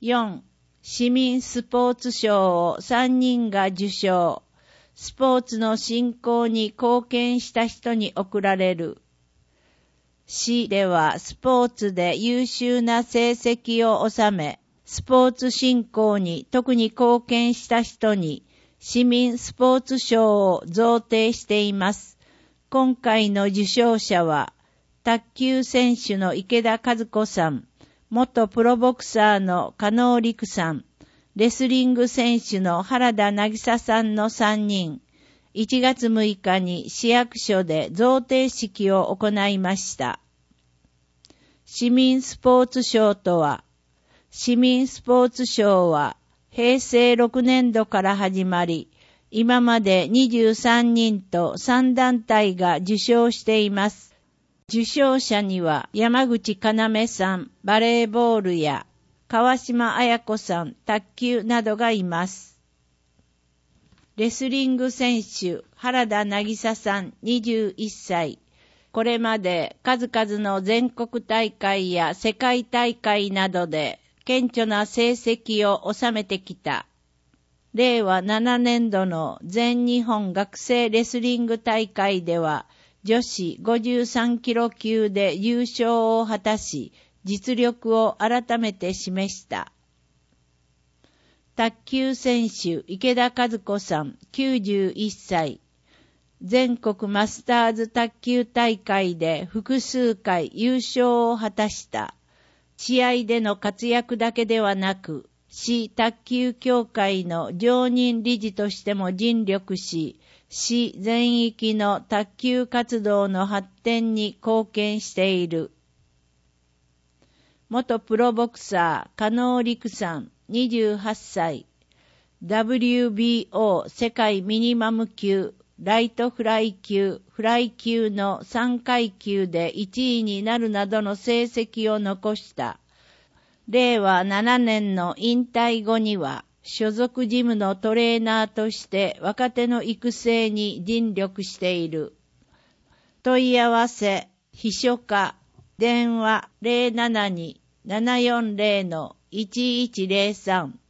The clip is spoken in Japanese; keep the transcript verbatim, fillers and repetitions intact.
よん、市民スポーツ賞をさんにんが受賞。スポーツの振興に貢献した人に贈られる。市ではスポーツで優秀な成績を収め、スポーツ振興に特に貢献した人に市民スポーツ賞を贈呈しています。今回の受賞者は、卓球選手の池田和子さん、元プロボクサーの加納陸さん、レスリング選手の原田渚さんのさんにん、いちがつむいかに市役所で贈呈式を行いました。市民スポーツ賞とは、市民スポーツ賞はへいせいろくねんどから始まり、今までにじゅうさんにんとさんだんたいが受賞しています。受賞者には山口要さん、バレーボールや川島彩子さん、卓球などがいます。レスリング選手、原田渚さんにじゅういっさい。これまで数々の全国大会や世界大会などで顕著な成績を収めてきた。れいわななねんどの全日本学生レスリング大会では女子ごじゅうさんキロきゅうで優勝を果たし、実力を改めて示した。卓球選手池田和子さんきゅうじゅういっさい。全国マスターズ卓球大会で複数回優勝を果たした。試合での活躍だけではなく、市卓球協会の常任理事としても尽力し、市全域の卓球活動の発展に貢献している。元プロボクサー加納陸さんにじゅうはっさい。ダブリュービーオー 世界ミニマム級、ライトフライ級、フライ級のさんかいきゅうでいちいになるなどの成績を残した。れいわななねんの引退後には、所属ジムのトレーナーとして若手の育成に尽力している。問い合わせ、秘書課、電話 ゼロななに ななよんゼロ のいちいちゼロさん